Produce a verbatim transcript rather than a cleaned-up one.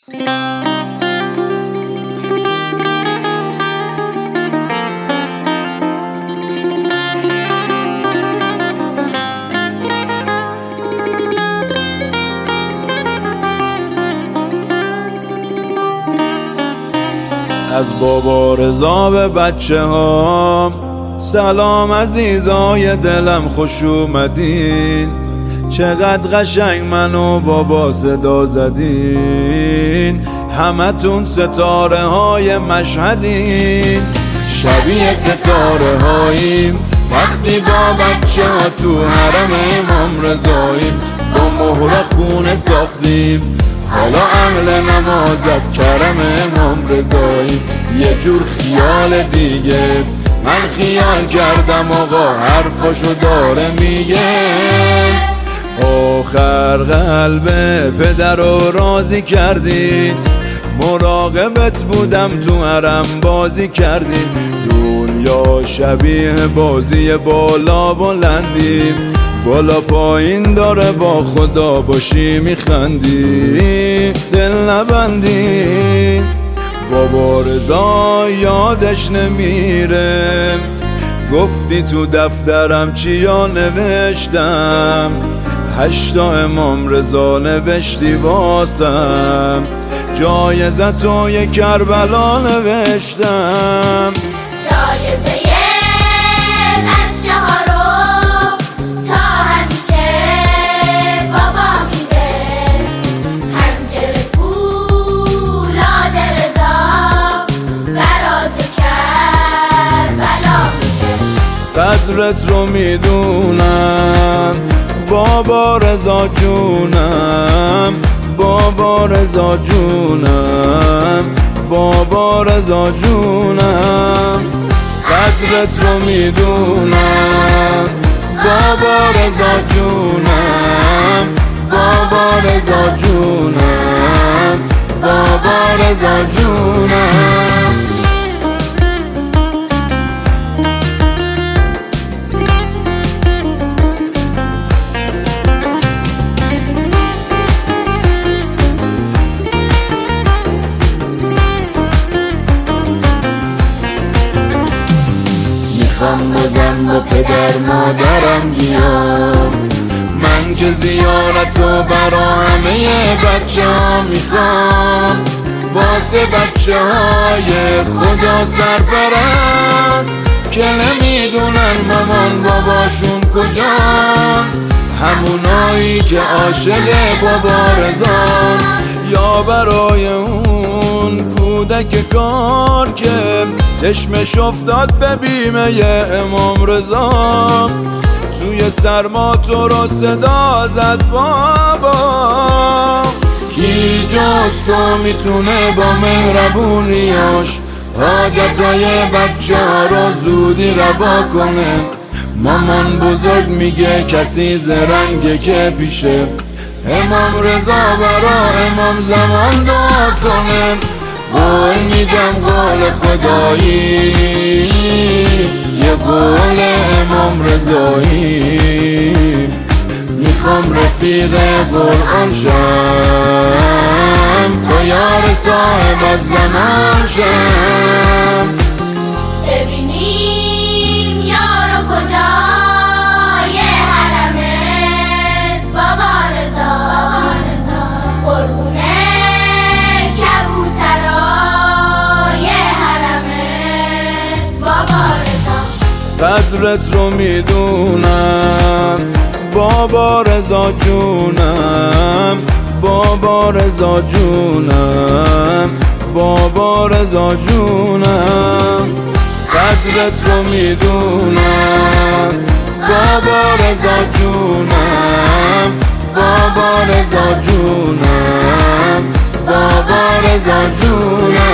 از بابا رضا به بچه هام سلام عزیزای دلم، خوش اومدین. چقدر قشنگ منو بابا صدا زدین، همتون ستاره های مشهدین. شبیه ستاره هاییم وقتی با بچه ها تو حرم امام رضاییم. با مهر خونه ساختیم حالا اهل نماز از کرم امام رضاییم. یه جور خیال دیگه من خیال کردم آقا حرفاشو داره میگه. آخر قلب پدر رو راضی کردی، مراقبت بودم تو حرم بازی کردی. دنیا شبیه بازی بالا بلندی، بالا پایین داره با خدا باشی میخندی دل نبندی. بابا رضا یادش نمیره، گفتی تو دفترم چیا نوشتم، هشتا امام رضا نوشتی واسم، جایزه توی کربلا نوشتم. جایزه بچه ها رو تا همیشه بابا میده، پنجره فولاد رضا برات کربلا میده. قدرت رو میدونم بابا رضا جونم، بابا رضا جونم، بابا رضا جونم. قدرت رو میدونم بابا رضا جونم، بابا رضا جونم، بابا رضا جونم. میخوام بازم با پدر مادرم بیام، من که زیارتو برا همه بچه ها میخوام. واسه بچه های خدا سرپرست که نمیدونن مامان باباشون کجان، همونایی که عاشق بابا رضان، یا برای اون کودک کار که چشمش افتاد به بیمه امام رضا، توی سرما تو رو صدا زد بابا. کی جز تو میتونه با مهربونیاش حاجتای بچه ها رو زودی روا کنه؟ مامان بزرگ میگه کسی زرنگه که پیشه امام رضا برا امام زمان دعا کنه. قول میدم قول خدایی، یه قول امام رضایی، میخوام رفیق قرآن شم تا یار صاحب از زمان شم. ببینیم یارو کجای حرم است بابا رضا، قربونه کبوترای حرم است بابا رضا. قدرت رو میدونم بابا رضا جونم، بابا رضا جونم، بابا رضا جونم. قدرت رو میدونم بابا رضا جونم، بابا رضا جونم، بابا رضا جونم.